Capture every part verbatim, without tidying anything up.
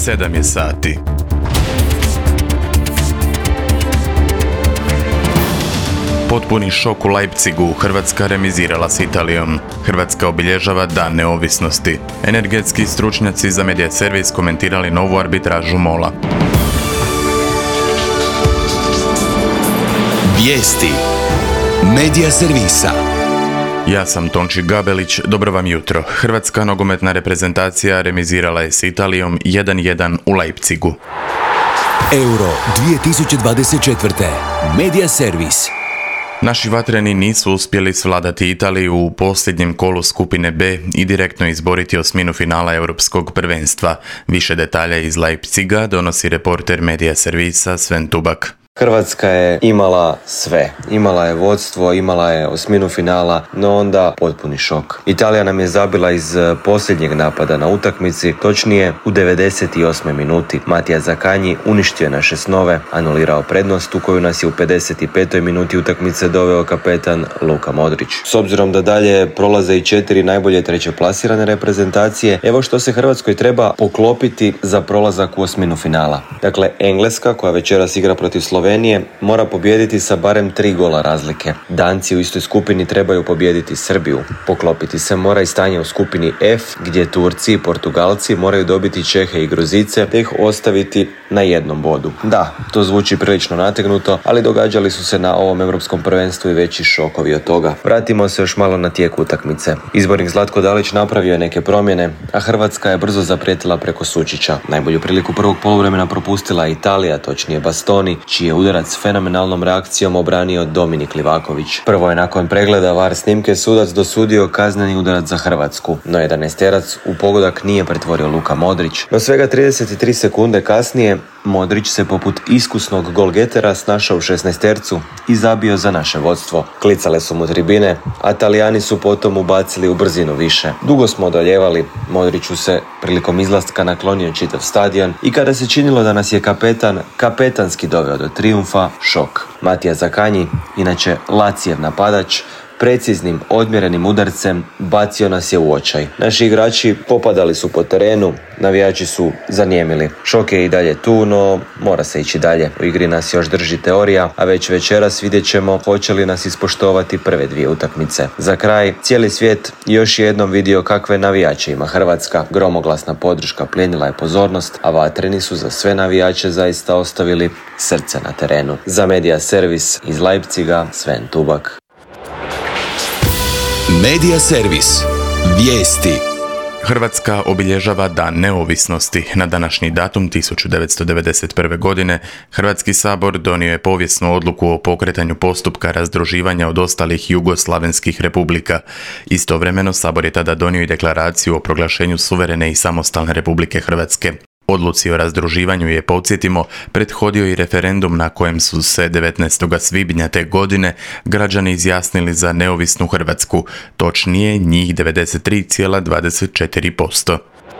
sedam je sati. Potpuni šok u Leipzigu, Hrvatska remizirala s Italijom. Hrvatska obilježava Dan neovisnosti. Energetski stručnjaci za Media Servis komentirali novu arbitražu MOL-a. Vijesti Media Servisa. Ja sam Tonči Gabelić, dobro vam jutro. Hrvatska nogometna reprezentacija remizirala je s Italijom jedan jedan u Leipzigu. Euro dvije tisuće dvadeset četvrte. Media Servis. Naši vatreni nisu uspjeli svladati Italiju u posljednjem kolu skupine B i direktno izboriti osminu finala Europskog prvenstva. Više detalja iz Leipziga donosi reporter Media Servisa Sven Tubak. Hrvatska je imala sve. Imala je vodstvo, imala je osminu finala, no onda potpuni šok. Italija nam je zabila iz posljednjeg napada na utakmici, točnije u devedeset osmoj minuti. Matija Zakanji uništio je naše snove, anulirao prednost u koju nas je u pedeset petoj minuti utakmice doveo kapetan Luka Modrić. S obzirom da dalje prolaze i četiri najbolje treće plasirane reprezentacije, evo što se Hrvatskoj treba poklopiti za prolazak u osminu finala. Dakle, Engleska, koja večeras igra protiv Slovenije, Slovenije mora pobijediti sa barem tri gola razlike. Danci u istoj skupini trebaju pobijediti Srbiju. Poklopiti se mora i stanje u skupini F, gdje Turci i Portugalci moraju dobiti Čehe i Gruzice te ih ostaviti na jednom bodu. Da, to zvuči prilično nategnuto, ali događali su se na ovom europskom prvenstvu i veći šokovi od toga. Vratimo se još malo na tijek utakmice. Izbornik Zlatko Dalić napravio je neke promjene, a Hrvatska je brzo zaprijetila preko Sučića. Najbolju priliku prvog poluvremena propustila je Italija, točnije Bastoni, čiji je udarac fenomenalnom reakcijom obranio Dominik Livaković. Prvo je nakon pregleda V A R snimke sudac dosudio kazneni udarac za Hrvatsku, no jedanaesterac u pogodak nije pretvorio Luka Modrić. No svega trideset tri sekunde kasnije Modrić se poput iskusnog golgetera snašao u šesnaestercu i zabio za naše vodstvo. Klicale su mu tribine, a Talijani su potom ubacili u brzinu više. Dugo smo odoljevali, Modriću se prilikom izlaska naklonio čitav stadion i kada se činilo da nas je kapetan kapetanski doveo do trijumfa, šok. Matija Zakanji, inače Lacijev napadač, preciznim, odmjerenim udarcem bacio nas je u očaj. Naši igrači popadali su po terenu, navijači su zanijemili. Šok je i dalje tu, no mora se ići dalje. U igri nas još drži teorija, a već večeras vidjet ćemo hoće li nas ispoštovati prve dvije utakmice. Za kraj, cijeli svijet još jednom vidio kakve navijače ima Hrvatska. Gromoglasna podrška plijenila je pozornost, a vatreni su za sve navijače zaista ostavili srce na terenu. Za Media Servis iz Leipziga, Sven Tubak. Media Servis. Vijesti. Hrvatska obilježava Dan neovisnosti. Na današnji datum tisuću devetsto devedeset prve. godine Hrvatski sabor donio je povijesnu odluku o pokretanju postupka razdruživanja od ostalih jugoslavenskih republika. Istovremeno sabor je tada donio i deklaraciju o proglašenju suverene i samostalne Republike Hrvatske. Odluci o razdruživanju je, podsjetimo, prethodio i referendum na kojem su se devetnaestog svibnja te godine građani izjasnili za neovisnu Hrvatsku, točnije njih devedeset tri zarez dvadeset četiri posto.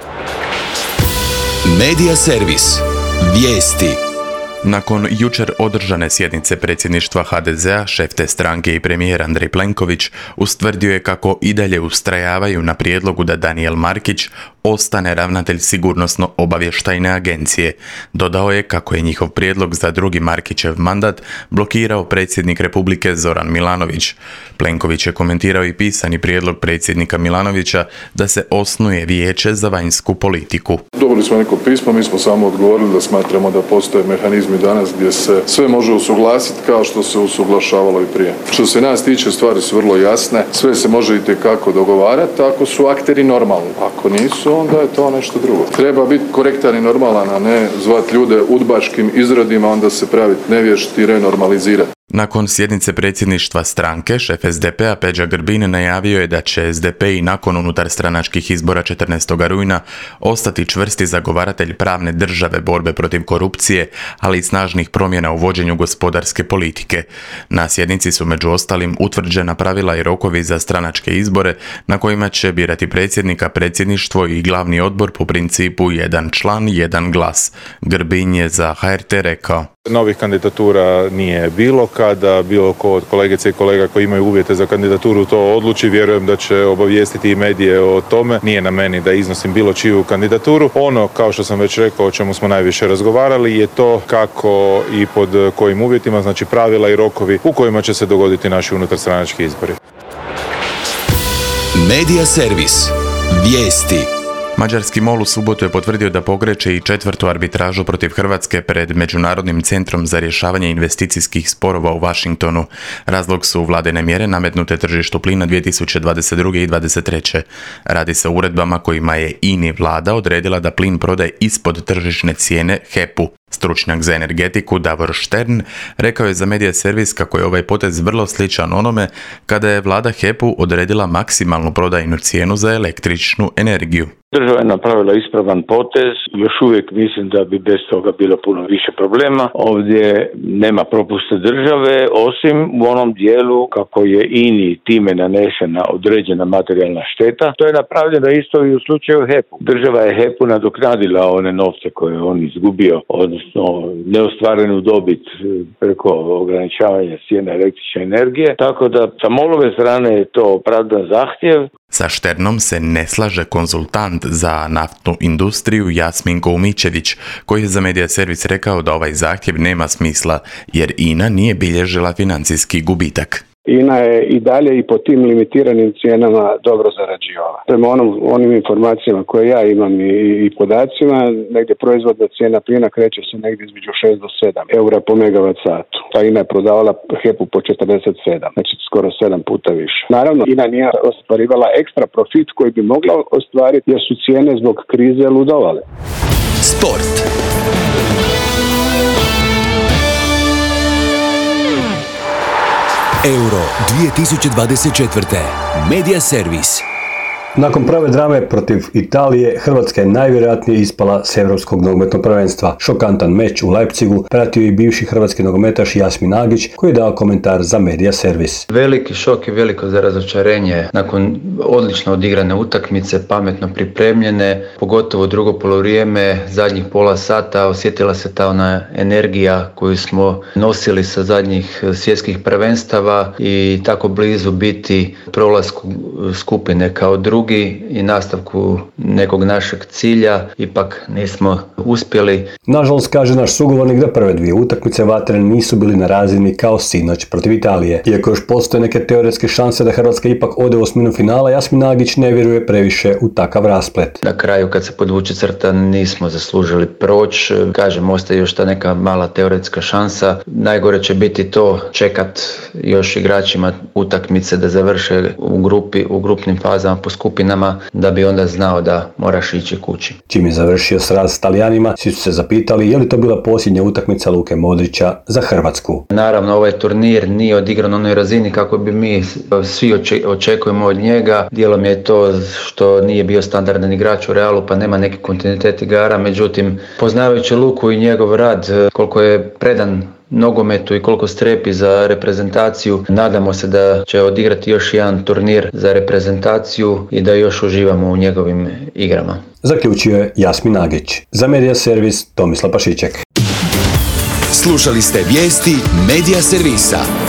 Media Servis. Vijesti. Nakon jučer održane sjednice predsjedništva H D Z A, šef te stranke i premijer Andrej Plenković ustvrdio je kako i dalje ustrajavaju na prijedlogu da Danijel Markić ostane ravnatelj sigurnosno-obavještajne agencije. Dodao je kako je njihov prijedlog za drugi Markićev mandat blokirao predsjednik Republike Zoran Milanović. Plenković je komentirao i pisani prijedlog predsjednika Milanovića da se osnuje vijeće za vanjsku politiku. Dobili smo neko pismo, mi smo samo odgovorili da smatramo da postoje mehanizmi danas gdje se sve može usuglasiti kao što se usuglašavalo i prije. Što se nas tiče, stvari su vrlo jasne, sve se može itekako dogovarati ako su akteri normalni. Ako nisu, onda je to nešto drugo. Treba biti korektan i normalan, a ne zvati ljude udbaškim izradima, onda se praviti nevješti i renormalizirati. Nakon sjednice predsjedništva stranke, šef S D P-a Peđa Grbin najavio je da će S D P i nakon unutarstranačkih izbora četrnaestog rujna ostati čvrsti zagovaratelj pravne države, borbe protiv korupcije, ali i snažnih promjena u vođenju gospodarske politike. Na sjednici su među ostalim utvrđena pravila i rokovi za stranačke izbore na kojima će birati predsjednika, predsjedništvo i glavni odbor po principu jedan član, jedan glas. Grbin je za H R T rekao: Novih kandidatura nije bilo. Kada bilo ko od kolegice i kolega koji imaju uvjete za kandidaturu to odluči, vjerujem da će obavijestiti i medije o tome. Nije na meni da iznosim bilo čiju kandidaturu. Ono, kao što sam već rekao, o čemu smo najviše razgovarali je to kako i pod kojim uvjetima, znači pravila i rokovi u kojima će se dogoditi naši unutarstranački izbori. Medija servis. Vijesti. Mađarski MOL u subotu je potvrdio da pokreće i četvrtu arbitražu protiv Hrvatske pred Međunarodnim centrom za rješavanje investicijskih sporova u Washingtonu. Razlog su vladine mjere nametnute tržištu plina dvije tisuće dvadeset druge. i dvadeset treće. Radi se o uredbama kojima je I N I vlada odredila da plin prodaje ispod tržišne cijene H E P-u. Stručnjak za energetiku Davor Štern rekao je za Medija servis kako je ovaj potez vrlo sličan onome kada je vlada H E P-u odredila maksimalnu prodajnu cijenu za električnu energiju. Država je napravila ispravan potez, još uvijek mislim da bi bez toga bilo puno više problema. Ovdje nema propusta države, osim u onom dijelu kako je I N I time nanešena određena materijalna šteta. To je napravljeno isto i u slučaju H E P-u. Država je H E P-u nadoknadila one novce koje je on izgubio, odnosno neostvarenu dobit preko ograničavanja cijene električne energije. Tako da sa MOL-ove strane je to opravdan zahtjev. Sa Šternom se ne slaže konzultant za naftnu industriju Jasmin Koumičević, koji je za Medija servis rekao da ovaj zahtjev nema smisla, jer I N A nije bilježila financijski gubitak. I N A je i dalje i po tim limitiranim cijenama dobro zarađivala. Prema onom, onim informacijama koje ja imam i, i podacima, negdje proizvodna cijena plina kreće se negdje između šest do sedam eura po megavat satu. Pa I N A je prodavala H E P-u po četrdeset sedam, znači skoro sedam puta više. Naravno, I N A nije ostvarivala ekstra profit koji bi mogla ostvariti jer su cijene zbog krize ludovale. Sport. Euro dvije tisuće dvadeset četvrte. Medija servis. Nakon prve drame protiv Italije, Hrvatska je najvjerojatnije ispala s Europskog nogometnog prvenstva. Šokantan meč u Leipzigu pratio i bivši hrvatski nogometaš Jasmin Nagić, koji je dao komentar za Medija servis. Veliki šok i veliko za razočarenje nakon odlično odigrane utakmice, pametno pripremljene, pogotovo drugo polovrijeme, zadnjih pola sata osjetila se ta ona energija koju smo nosili sa zadnjih svjetskih prvenstava i tako blizu biti prolasku skupine kao drugi i nastavku nekog našeg cilja, ipak nismo uspjeli. Nažalost, kaže naš sugovornik da prve dvije utakmice vatrene nisu bili na razini kao sinoć protiv Italije. Iako još postoje neke teoretske šanse da Hrvatska ipak ode u osminu finala, Jasmin Nagić ne vjeruje previše u takav rasplet. Na kraju kad se podvuče crta nismo zaslužili proći. Kažem, ostaje još ta neka mala teoretska šansa. Najgore će biti to čekat još igračima utakmice da završe u grupi, u grupnim fazama po skupinama, da bi onda znao da moraš ići kući. Čim je završio sraz s Talijanima, svi su se zapitali je li to bila posljednja utakmica Luke Modrića za Hrvatsku. Naravno, ovaj turnir nije odigran na onoj razini kako bi mi svi očekujemo od njega. Dijelom je to što nije bio standardan igrač u Realu, pa nema neki kontinuitet igara, međutim, poznavajući Luku i njegov rad, koliko je predan nogometu i koliko strepi za reprezentaciju, nadamo se da će odigrati još jedan turnir za reprezentaciju i da još uživamo u njegovim igrama. Zaključio je Jasmin Nagić. Za Medija servis Tomislav Pašiček. Slušali ste vijesti Medija servisa.